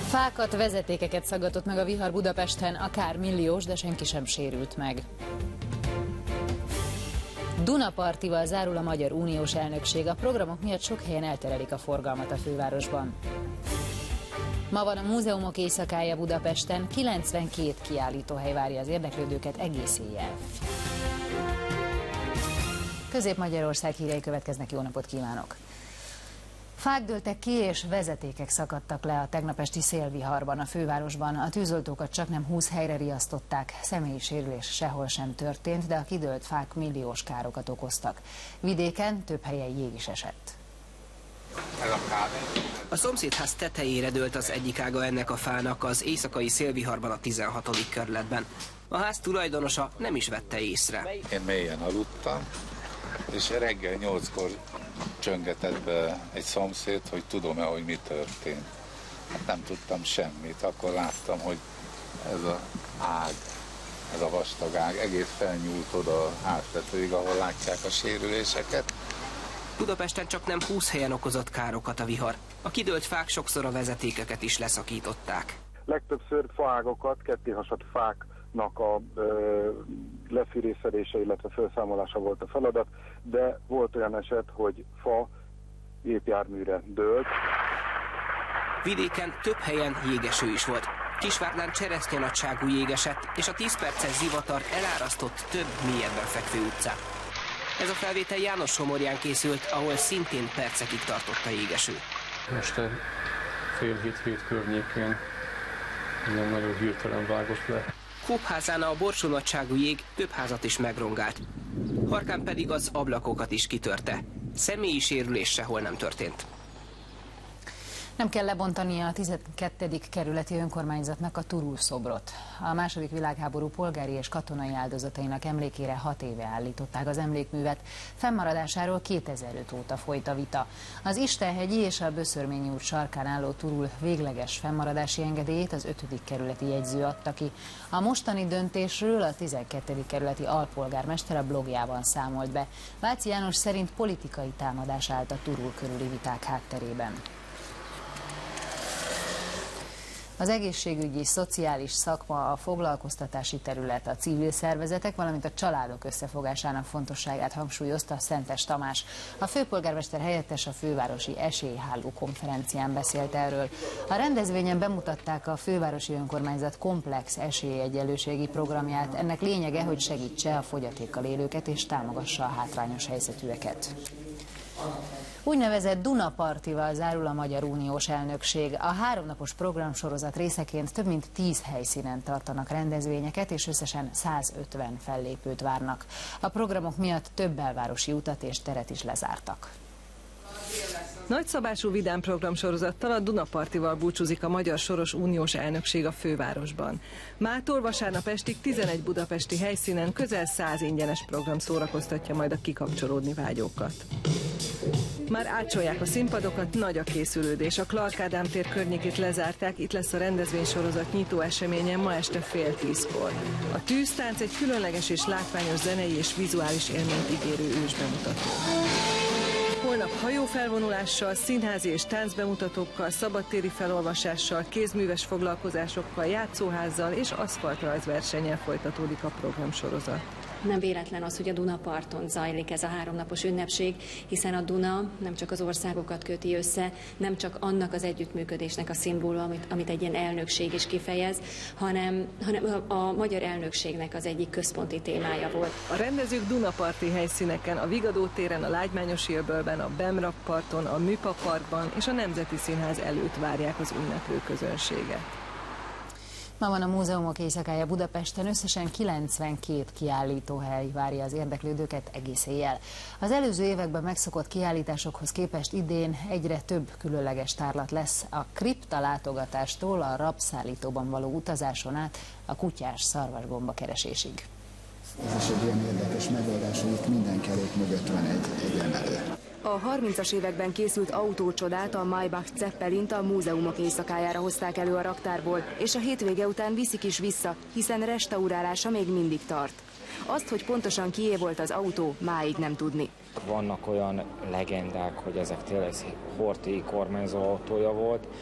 Fákat, vezetékeket szaggatott meg a vihar Budapesten, akár milliós, de senki sem sérült meg. Dunapartival zárul a Magyar Uniós elnökség, a programok miatt sok helyen elterelik a forgalmat a fővárosban. Ma van a múzeumok éjszakája Budapesten, 92 kiállítóhely várja az érdeklődőket egész éjjel. Közép-Magyarország hírei következnek, jó napot kívánok! Fák dőltek ki és vezetékek szakadtak le a tegnap esti szélviharban a fővárosban. A tűzoltókat csaknem 20 helyre riasztották, személyi sérülés sehol sem történt, de a kidőlt fák milliós károkat okoztak. Vidéken több helyen jég is esett. A szomszédház tetejére dőlt az egyik ága ennek a fának az éjszakai szélviharban a 16. kerületben. A ház tulajdonosa nem is vette észre. Én mélyen aludtam, és reggel 8-kor csöngetett be egy szomszéd, hogy tudom-e, hogy mi történt. Hát nem tudtam semmit. Akkor láttam, hogy ez az ág, ez a vastag ág egész felnyúlt oda a háztetőig, ahol látják a sérüléseket. Budapesten csaknem 20 helyen okozott károkat a vihar. A kidőlt fák sokszor a vezetékeket is leszakították. Legtöbbször faágokat, kettéhasadt fáknak a lefűrészelése, illetve felszámolása volt a feladat, de volt olyan eset, hogy fa gépjárműre dőlt. Vidéken több helyen jégeső is volt. Kisvárnán cseresznyenagyságú jég esett, és a 10 perces zivatart elárasztott több mélyebben fekvő utcát. Ez a felvétel János-Somorján készült, ahol szintén percekig tartott a jégeső. Este fél hét környékén ilyen nagyon hirtelen vágott le. Kópházán a borsónagyságú jég több házat is megrongált. Harkán pedig az ablakokat is kitörte. Személyi sérülés sehol nem történt. Nem kell lebontania a 12. kerületi önkormányzatnak a Turul szobrot. A II. Világháború polgári és katonai áldozatainak emlékére 6 éve állították az emlékművet. Fennmaradásáról 2005 óta folyt a vita. Az Istenhegyi és a Böszörményi út sarkán álló Turul végleges fennmaradási engedélyét az 5. kerületi jegyző adta ki. A mostani döntésről a 12. kerületi alpolgármester a blogjában számolt be. Váci János szerint politikai támadás állt a Turul körüli viták hátterében. Az egészségügyi, szociális szakma, a foglalkoztatási terület, a civil szervezetek, valamint a családok összefogásának fontosságát hangsúlyozta Szentes Tamás. A főpolgármester helyettes a fővárosi esélyháló konferencián beszélt erről. A rendezvényen bemutatták a fővárosi önkormányzat komplex esélyegyenlőségi programját. Ennek lényege, hogy segítse a fogyatékkal élőket és támogassa a hátrányos helyzetűeket. Úgynevezett Dunapartival zárul a Magyar Uniós elnökség. A 3 napos programsorozat részeként több mint 10 helyszínen tartanak rendezvényeket, és összesen 150 fellépőt várnak. A programok miatt több belvárosi utat és teret is lezártak. Nagyszabású vidám programsorozattal, a Dunapartival búcsúzik a Magyar Soros Uniós elnökség a fővárosban. Mától vasárnap estig 11 budapesti helyszínen közel 100 ingyenes program szórakoztatja majd a kikapcsolódni vágyókat. Már átcsolják a színpadokat, nagy a készülődés. A Clark Ádám tér környékét lezárták, itt lesz a rendezvénysorozat nyitó eseménye ma este fél 10-kor. A tűztánc egy különleges és látványos zenei és vizuális élményt ígérő ősbemutató. Holnap hajófelvonulással, színházi és táncbemutatókkal, szabadtéri felolvasással, kézműves foglalkozásokkal, játszóházzal és aszfaltrajzversennyel folytatódik a programsorozat. Nem véletlen az, hogy a Dunaparton zajlik ez a 3 napos ünnepség, hiszen a Duna nem csak az országokat köti össze, nem csak annak az együttműködésnek a szimbóluma, amit egy ilyen elnökség is kifejez, hanem a magyar elnökségnek az egyik központi témája volt. A rendezők Dunaparti helyszíneken, a Vigadó téren, a Lágymányos-Élbőlben, a Bemrak-parton, a Műpa Parkban és a Nemzeti Színház előtt várják az ünneplő közönséget. Ma van a múzeumok éjszakája Budapesten, összesen 92 kiállítóhely várja az érdeklődőket egész éjjel. Az előző években megszokott kiállításokhoz képest idén egyre több különleges tárlat lesz, a kripta látogatástól a rabszállítóban való utazáson át a kutyás szarvasgomba keresésig. Ez is egy ilyen érdekes megoldás, hogy itt minden kerék mögött van egy emelő. A 30-as években készült autócsodát, a Maybach Zeppelint a múzeumok éjszakájára hozták elő a raktárból, és a hétvége után viszik is vissza, hiszen restaurálása még mindig tart. Azt, hogy pontosan kié volt az autó, máig nem tudni. Vannak olyan legendák, hogy ezek tényleg Horthy kormányzó autója volt,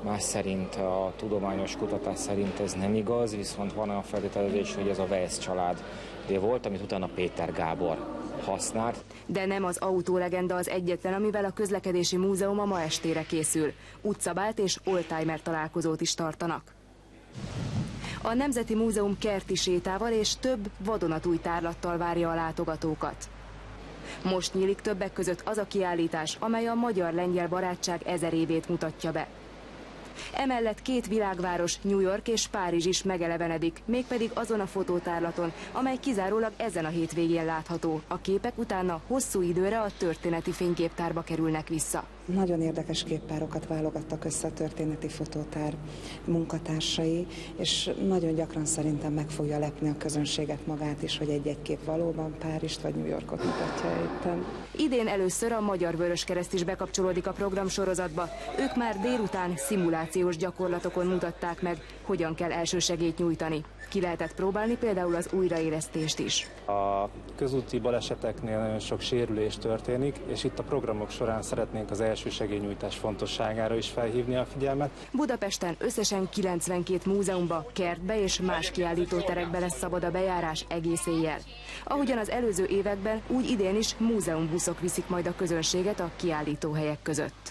más szerint, a tudományos kutatás szerint ez nem igaz, viszont van a feltételezés, hogy ez a Weiss család volt, amit utána Péter Gábor használt. De nem az autólegenda az egyetlen, amivel a Közlekedési Múzeum a ma estére készül. Utcabált és oldtimer találkozót is tartanak. A Nemzeti Múzeum kerti sétával és több vadonatúj tárlattal várja a látogatókat. Most nyílik többek között az a kiállítás, amely a magyar-lengyel barátság 1000 évét mutatja be. Emellett két világváros, New York és Párizs is megelevenedik, mégpedig azon a fotótárlaton, amely kizárólag ezen a hétvégén látható. A képek utána hosszú időre a történeti fényképtárba kerülnek vissza. Nagyon érdekes képpárokat válogattak össze a történeti fotótár munkatársai, és nagyon gyakran szerintem meg fogja lepni a közönséget magát is, hogy egy-egy kép valóban Párizst vagy New Yorkot mutatja éppen. Idén először a Magyar Vöröskereszt is bekapcsolódik a programsorozatba. Ők már délután szimulációs gyakorlatokon mutatták meg, hogyan kell elsősegélyt nyújtani. Ki lehetett próbálni például az újraélesztést is. A közúti baleseteknél nagyon sok sérülés történik, és itt a programok során szeretnénk az elsősegélynyújtás fontosságára is felhívni a figyelmet. Budapesten összesen 92 múzeumba, kertbe és más kiállítóterekbe lesz szabad a bejárás egész éjjel. Ahogyan az előző években, úgy idén is múzeumbuszok viszik majd a közönséget a kiállítóhelyek között.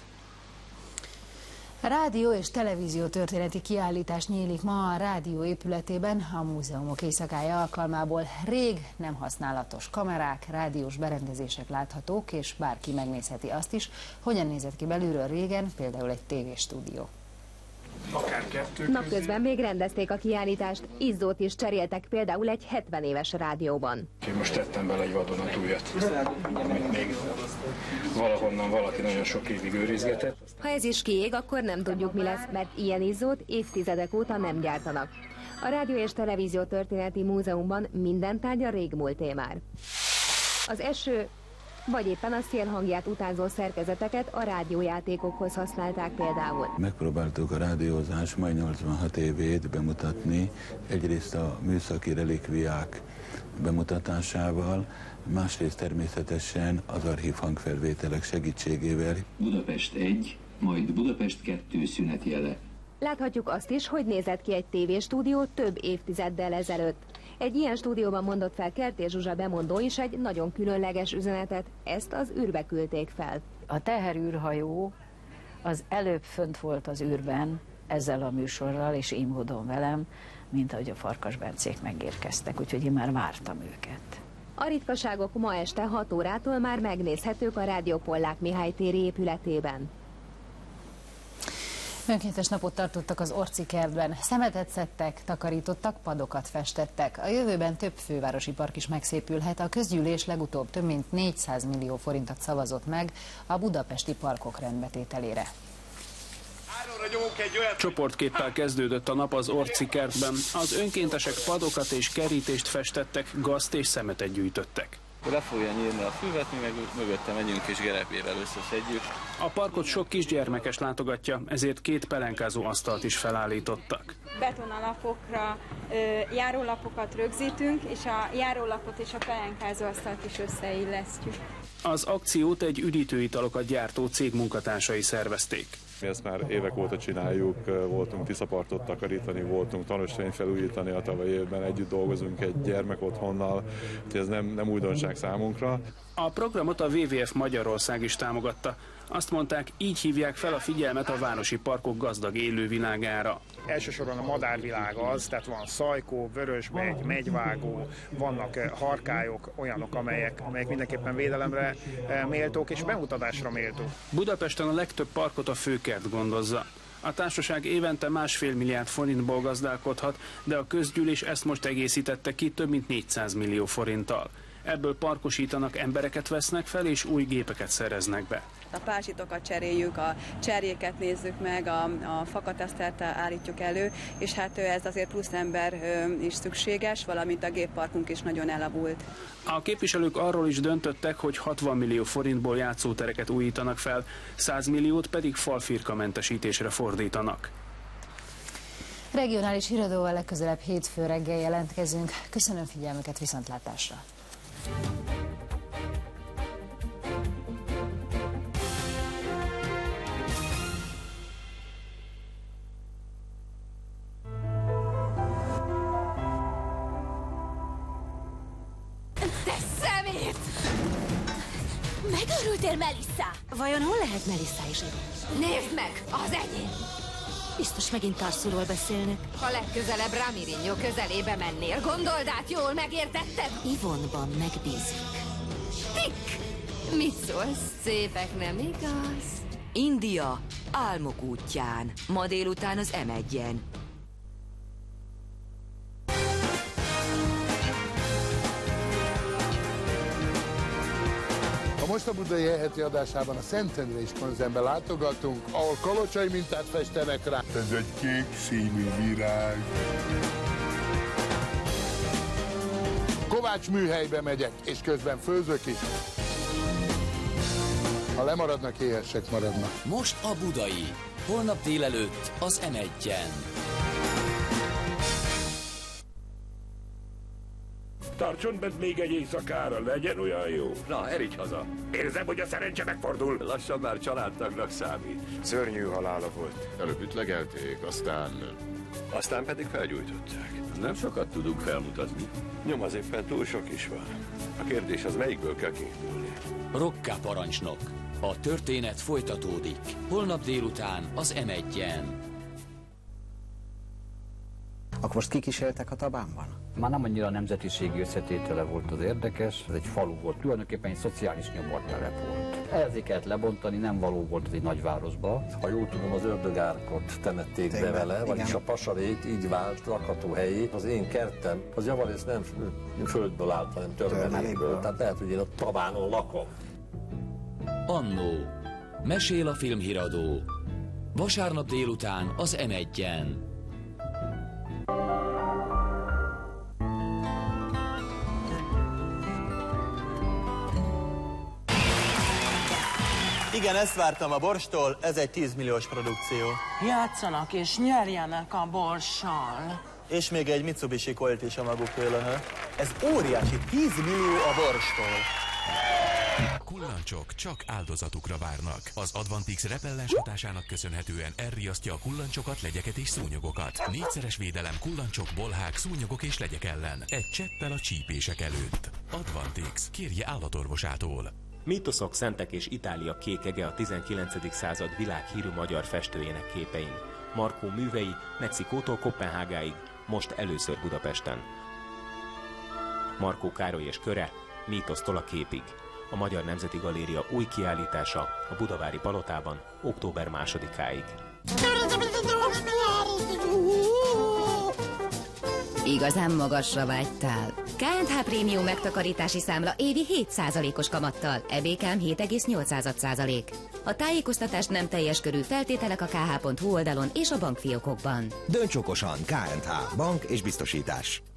Rádió és televízió történeti kiállítás nyílik ma a rádió épületében a múzeumok éjszakája alkalmából. Rég nem használatos kamerák, rádiós berendezések láthatók, és bárki megnézheti azt is, hogyan nézett ki belülről régen, például egy tévéstúdió. Napközben még rendezték a kiállítást, izzót is cseréltek például egy 70 éves rádióban. Én most tettem bele egy vadonatújat, amit még valahonnan valaki nagyon sok évig őrizgetett. Ha ez is kiég, akkor nem tudjuk, mi lesz, mert ilyen izzót évtizedek óta nem gyártanak. A Rádió és Televízió Történeti Múzeumban minden tárgya régmúlté már. Az eső vagy éppen a szél hangját utánzó szerkezeteket a rádiójátékokhoz használták például. Megpróbáltuk a rádiózás majd 86 évét bemutatni, egyrészt a műszaki relikviák bemutatásával, másrészt természetesen az archív hangfelvételek segítségével. Budapest 1, majd Budapest 2 szünetjele. Láthatjuk azt is, hogy nézett ki egy tévéstúdió több évtizeddel ezelőtt. Egy ilyen stúdióban mondott fel Kertész Zsuzsa bemondó is egy nagyon különleges üzenetet, ezt az űrbe küldték fel. A teherűrhajó az előbb fönt volt az űrben ezzel a műsorral, és így módon velem, mint ahogy a Farkas Bencék megérkeztek, úgyhogy én már vártam őket. A ritkaságok ma este 6 órától már megnézhetők a Rádió Pollák Mihály téri épületében. Önkéntes napot tartottak az Orci kertben. Szemetet szedtek, takarítottak, padokat festettek. A jövőben több fővárosi park is megszépülhet. A közgyűlés legutóbb több mint 400 millió forintot szavazott meg a budapesti parkok rendbetételére. Csoportképpel kezdődött a nap az Orci kertben. Az önkéntesek padokat és kerítést festettek, gazt és szemetet gyűjtöttek. Le fogja nyírni a füvet, mi meg mögötte megyünk és gerepével összeszedjük. A parkot sok kisgyermekes látogatja, ezért 2 pelenkázó asztalt is felállítottak. Betonalapokra járólapokat rögzítünk, és a járólapot és a pelenkázó asztalt is összeillesztjük. Az akciót egy üdítőitalokat gyártó cég munkatársai szervezték. Mi ezt már évek óta csináljuk, voltunk Tiszapartot takarítani, voltunk tanúsvényt felújítani a tavalyi évben, együtt dolgozunk egy gyermekotthonnal, úgyhogy ez nem újdonság számunkra. A programot a WWF Magyarország is támogatta. Azt mondták, így hívják fel a figyelmet a városi parkok gazdag élővilágára. Elsősorban a madárvilág az, tehát van szajkó, vörösmegy, megyvágó, vannak harkályok, olyanok, amelyek mindenképpen védelemre méltók és bemutatásra méltók. Budapesten a legtöbb parkot a Főkert gondozza. A társaság évente 1,5 milliárd forintból gazdálkodhat, de a közgyűlés ezt most egészítette ki több mint 400 millió forinttal. Ebből parkosítanak, embereket vesznek fel és új gépeket szereznek be. A pázsitokat cseréljük, a cserjéket nézzük meg, a fakatasztert állítjuk elő, és hát ez azért plusz ember is szükséges, valamint a gépparkunk is nagyon elavult. A képviselők arról is döntöttek, hogy 60 millió forintból játszótereket újítanak fel, 100 milliót pedig falfirkamentesítésre fordítanak. Regionális híradóval legközelebb hétfő reggel jelentkezünk. Köszönöm figyelmüket, viszontlátásra! Megörültél, Melissa? Vajon hol lehet Melissa és Ivon? Nézd meg, az enyém! Biztos megint Tarsuról beszélnek. Ha legközelebb Ramirinho közelébe mennél, gondold át, jól megértetted? Ivonban megbízik. Tik! Mit szólsz? Szépek, nem igaz? India, álmok útján. Ma délután az M1-en. A Most a Budai heti adásában a Szentendrei konzervbe látogatunk, ahol kalocsai mintát festenek rá. Ez egy kék színű virág. Kovács műhelybe megyek, és közben főzök is. Ha lemaradnak, éhesek maradnak. Most a Budai. Holnap délelőtt az M1-en. Tartson bent még egy éjszakára, legyen olyan jó. Na, erígy haza. Érzem, hogy a szerencse megfordul. Lassan már családtagnak számít. Szörnyű halála volt. Előbb ütlegelték, aztán pedig felgyújtották. Nem sokat tudunk felmutatni. Nyom az éppen túl sok is van. A kérdés az, melyikből kell kiindulni. Rokká parancsnok. A történet folytatódik. Holnap délután az M1-en. Akkor most kik is éltek a Tabánban? Már nem annyira a nemzetiségi összetétele volt az érdekes, ez egy falu volt, tulajdonképpen egy szociális nyomortelep volt. Ezért kellett lebontani, nem való volt ez egy nagyvárosba. Ha jól tudom, az ördögárkot temették be vele, vagyis a pasarék így vált lakhatóhelyét. Az én kertem, az javarészt nem földből állt, hanem törmelékből. Tehát lehet, hogy én a Tabánon lakom. Annó. Mesél a filmhíradó. Vasárnap délután az M1-en. Igen, ezt vártam a Borstól, ez egy 10 milliós produkció. Játszanak és nyerjenek a Borssal. És még egy Mitsubishi Colt is a maguk vélene. Ez óriási, 10 millió a Borstól. Kullancsok csak áldozatukra várnak. Az Advantix repellens hatásának köszönhetően elriasztja a kullancsokat, legyeket és szúnyogokat. 4-szeres védelem kullancsok, bolhák, szúnyogok és legyek ellen. Egy cseppel a csípések előtt. Advantix. Kérje állatorvosától. Mítoszok, szentek és Itália kékege a 19. század világhírű magyar festőjének képein. Markó művei Mexikótól Koppenhágáig, most először Budapesten. Markó Károly és köre, mítosztól a képig. A Magyar Nemzeti Galéria új kiállítása a Budavári Palotában október 2-áig. Igazán magasra vágytál. K&H Prémium megtakarítási számla évi 7%-os kamattal, EBKM 7,8%. A tájékoztatás nem teljes körű, feltételek a kh.hu oldalon és a bankfiókokban. Dönts okosan, K&H, bank és biztosítás.